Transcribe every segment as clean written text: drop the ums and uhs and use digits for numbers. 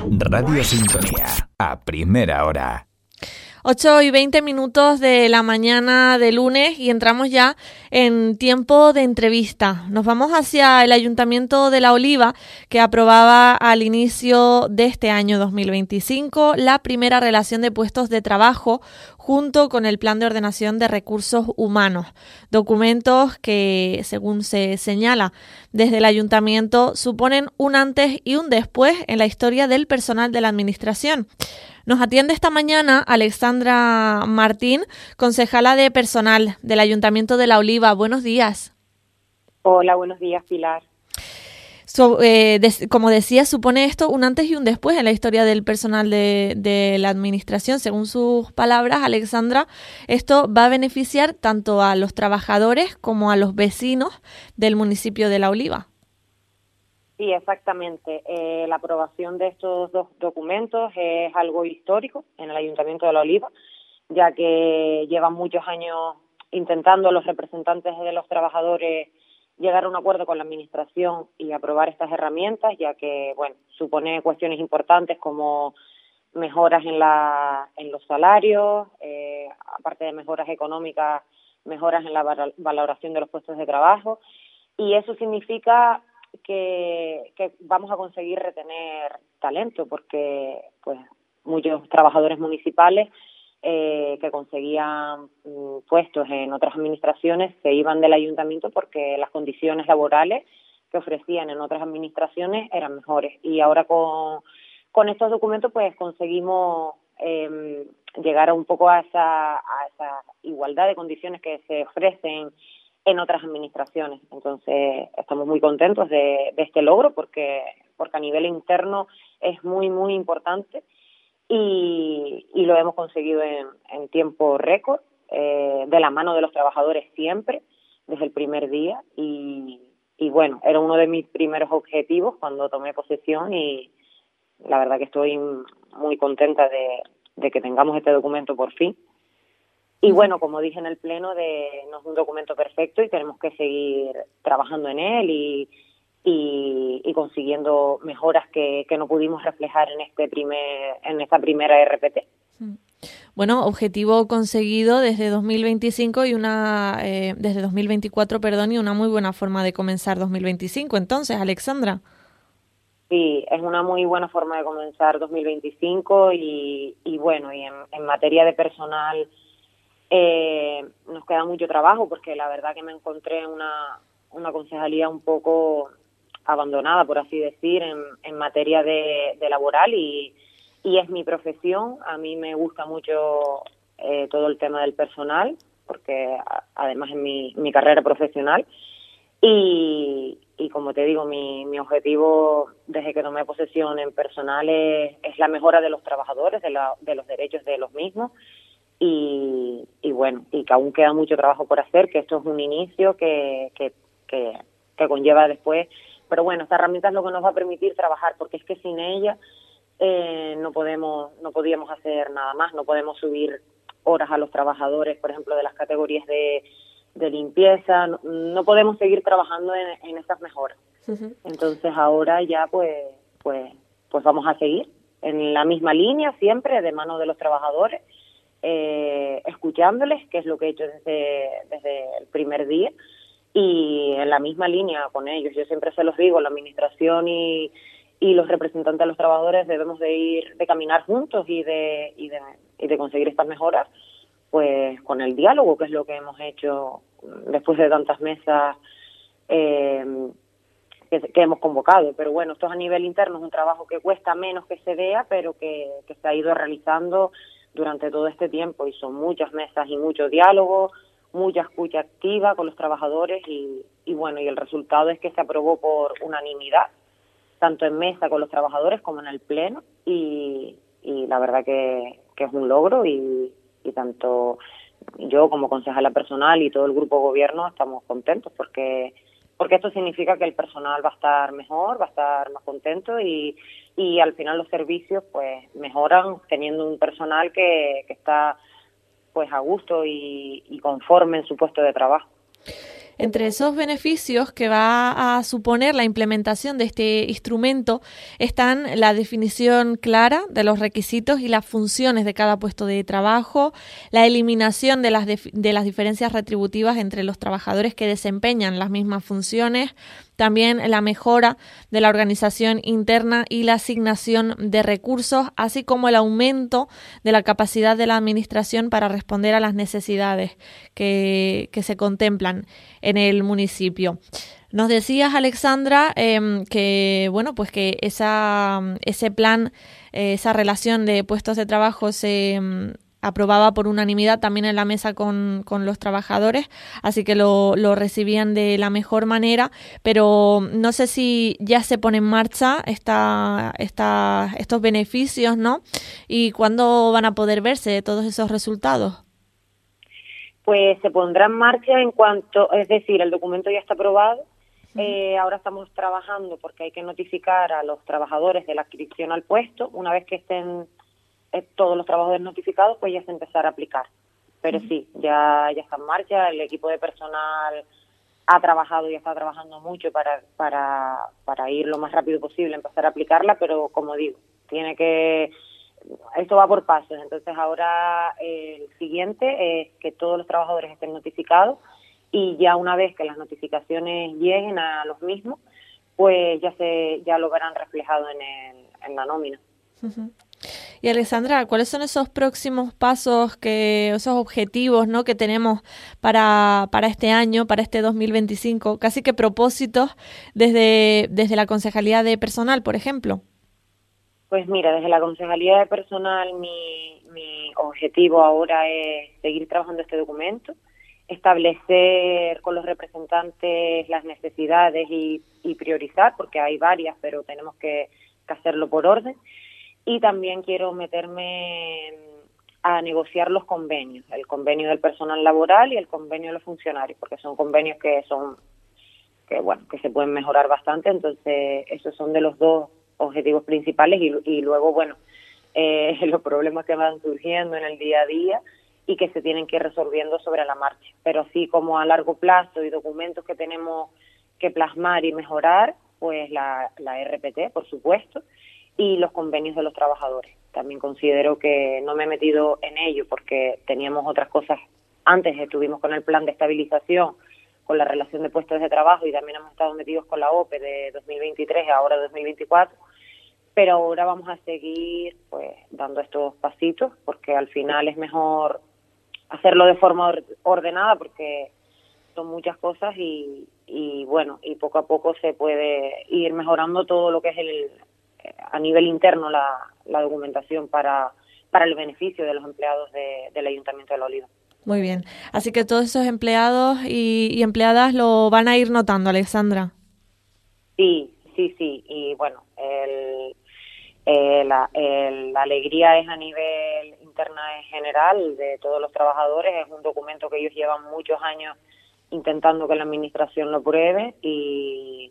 Radio Sintonía, a primera hora. 8:20 de la mañana de lunes y entramos ya en tiempo de entrevista. Nos vamos hacia el Ayuntamiento de La Oliva, que aprobaba al inicio de este año 2025 la primera relación de puestos de trabajo junto con el Plan de Ordenación de Recursos Humanos. Documentos que, según se señala desde el Ayuntamiento, suponen un antes y un después en la historia del personal de la Administración. Nos atiende esta mañana Alexandra Martín, concejala de personal del Ayuntamiento de La Oliva. Buenos días. Hola, buenos días, Pilar. Como decía, supone esto un antes y un después en la historia del personal de la Administración. Según sus palabras, Alexandra, esto va a beneficiar tanto a los trabajadores como a los vecinos del municipio de La Oliva. Sí, exactamente. La aprobación de estos dos documentos es algo histórico en el Ayuntamiento de La Oliva, ya que llevan muchos años intentando los representantes de los trabajadores llegar a un acuerdo con la Administración y aprobar estas herramientas, ya que, bueno, supone cuestiones importantes como mejoras en los salarios, aparte de mejoras económicas, mejoras en la valoración de los puestos de trabajo, y eso significa que vamos a conseguir retener talento, porque pues muchos trabajadores municipales que conseguían puestos en otras administraciones se iban del ayuntamiento porque las condiciones laborales que ofrecían en otras administraciones eran mejores, y ahora con estos documentos pues conseguimos llegar un poco a esa igualdad de condiciones que se ofrecen en otras administraciones. Entonces estamos muy contentos de este logro porque a nivel interno es muy, muy importante y lo hemos conseguido en tiempo récord, de la mano de los trabajadores siempre, desde el primer día, y bueno, era uno de mis primeros objetivos cuando tomé posesión, y la verdad que estoy muy contenta de que tengamos este documento por fin. Y bueno, como dije en el pleno, no es un documento perfecto y tenemos que seguir trabajando en él y consiguiendo mejoras que no pudimos reflejar en esta primera RPT. Bueno, objetivo conseguido desde 2025 y desde 2024, y una muy buena forma de comenzar 2025. Entonces, Alexandra. Sí, es una muy buena forma de comenzar 2025 y bueno, y en materia de personal nos queda mucho trabajo, porque la verdad que me encontré una concejalía un poco abandonada, por así decir, en materia de laboral, y es mi profesión. A mí me gusta mucho todo el tema del personal, porque además es mi carrera profesional, y como te digo, mi objetivo desde que tomé posesión en personal es la mejora de los trabajadores, de los derechos de los mismos, y bueno, y que aún queda mucho trabajo por hacer, que esto es un inicio que conlleva después, pero bueno, esta herramienta es lo que nos va a permitir trabajar, porque es que sin ella no podíamos hacer nada más. No podemos subir horas a los trabajadores, por ejemplo, de las categorías de limpieza, no podemos seguir trabajando en estas mejoras. Uh-huh. Entonces ahora ya pues vamos a seguir en la misma línea, siempre de mano de los trabajadores, escuchándoles, que es lo que he hecho desde el primer día, y en la misma línea con ellos. Yo siempre se los digo, la administración y los representantes de los trabajadores debemos de caminar juntos y de conseguir estas mejoras, pues con el diálogo, que es lo que hemos hecho después de tantas mesas que hemos convocado. Pero bueno, esto es a nivel interno, es un trabajo que cuesta menos que se vea, pero que se ha ido realizando durante todo este tiempo, y son muchas mesas y mucho diálogo, mucha escucha activa con los trabajadores, y bueno, y el resultado es que se aprobó por unanimidad, tanto en mesa con los trabajadores como en el pleno, y la verdad que es un logro, y tanto yo como concejala personal y todo el grupo gobierno estamos contentos, porque esto significa que el personal va a estar mejor, va a estar más contento, y al final los servicios pues mejoran teniendo un personal que está pues a gusto y conforme en su puesto de trabajo. Entre esos beneficios que va a suponer la implementación de este instrumento están la definición clara de los requisitos y las funciones de cada puesto de trabajo, la eliminación de las diferencias retributivas entre los trabajadores que desempeñan las mismas funciones, también la mejora de la organización interna y la asignación de recursos, así como el aumento de la capacidad de la administración para responder a las necesidades que se contemplan en el municipio. Nos decías, Alexandra, que bueno, pues que ese plan, esa relación de puestos de trabajo se aprobaba por unanimidad también en la mesa con los trabajadores, así que lo recibían de la mejor manera, pero no sé si ya se pone en marcha estos beneficios, ¿no? ¿Y cuándo van a poder verse todos esos resultados? Pues se pondrá en marcha es decir, el documento ya está aprobado. Ahora estamos trabajando porque hay que notificar a los trabajadores de la adscripción al puesto. Una vez que estén todos los trabajadores notificados, pues ya se empezará a aplicar. Pero sí, ya está en marcha. El equipo de personal ha trabajado y está trabajando mucho para ir lo más rápido posible, empezar a aplicarla, pero como digo, esto va por pasos. Entonces ahora el siguiente es que todos los trabajadores estén notificados, y ya una vez que las notificaciones lleguen a los mismos, pues ya lo verán reflejado en la nómina. Uh-huh. Y Alexandra, ¿cuáles son esos próximos pasos, esos objetivos, ¿no?, que tenemos para este año, para este 2025? Casi que propósitos desde la Concejalía de Personal, por ejemplo. Pues mira, desde la Concejalía de Personal mi objetivo ahora es seguir trabajando este documento, establecer con los representantes las necesidades y priorizar, porque hay varias, pero tenemos que hacerlo por orden. Y también quiero meterme a negociar los convenios, el convenio del personal laboral y el convenio de los funcionarios, porque son convenios que se pueden mejorar bastante. Entonces esos son de los dos objetivos principales, y luego los problemas que van surgiendo en el día a día y que se tienen que ir resolviendo sobre la marcha. Pero así como a largo plazo y documentos que tenemos que plasmar y mejorar, pues la RPT, por supuesto, y los convenios de los trabajadores. También considero que no me he metido en ello porque teníamos otras cosas. Antes estuvimos con el plan de estabilización, con la relación de puestos de trabajo, y también hemos estado metidos con la OPE de 2023 y ahora 2024, pero ahora vamos a seguir pues dando estos pasitos, porque al final es mejor hacerlo de forma ordenada, porque son muchas cosas y poco a poco se puede ir mejorando todo lo que es a nivel interno la documentación para el beneficio de los empleados del Ayuntamiento de La Oliva. Muy bien. Así que todos esos empleados y empleadas lo van a ir notando, Alexandra. Sí. Y bueno, la alegría es a nivel interna en general de todos los trabajadores. Es un documento que ellos llevan muchos años intentando que la administración lo pruebe y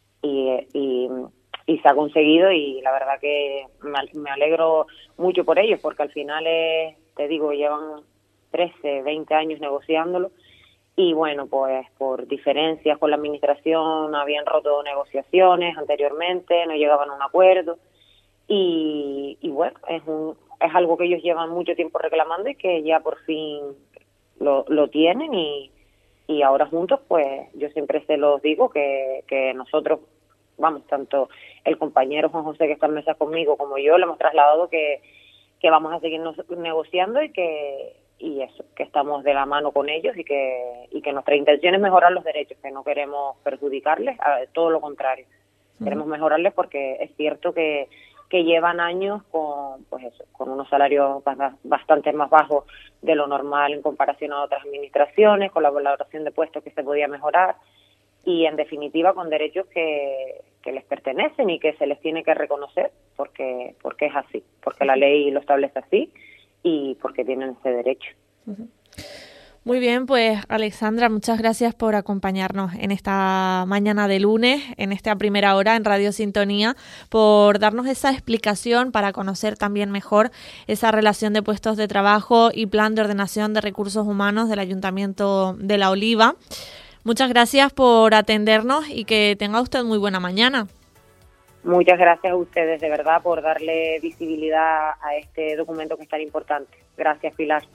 se ha conseguido, y la verdad que me alegro mucho por ellos, porque al final llevan 13, 20 años negociándolo, y bueno, pues por diferencias con la administración habían roto negociaciones anteriormente, no llegaban a un acuerdo, y bueno, es algo que ellos llevan mucho tiempo reclamando y que ya por fin lo tienen, y ahora juntos, pues yo siempre se los digo que nosotros, tanto el compañero Juan José que está en mesa conmigo como yo, le hemos trasladado que vamos a seguir negociando y que estamos de la mano con ellos, y que nuestra intención es mejorar los derechos, que no queremos perjudicarles, todo lo contrario. Queremos mejorarles, porque es cierto que llevan años con unos salarios bastante más bajos de lo normal en comparación a otras administraciones, con la valoración de puestos que se podía mejorar, y en definitiva con derechos que les pertenecen y que se les tiene que reconocer, porque es así, porque la ley lo establece así y porque tienen ese derecho. Muy bien, pues Alexandra, muchas gracias por acompañarnos en esta mañana de lunes, en esta primera hora en Radio Sintonía, por darnos esa explicación para conocer también mejor esa relación de puestos de trabajo y plan de ordenación de recursos humanos del Ayuntamiento de La Oliva. Muchas gracias por atendernos y que tenga usted muy buena mañana. Muchas gracias a ustedes, de verdad, por darle visibilidad a este documento que es tan importante. Gracias, Pilar.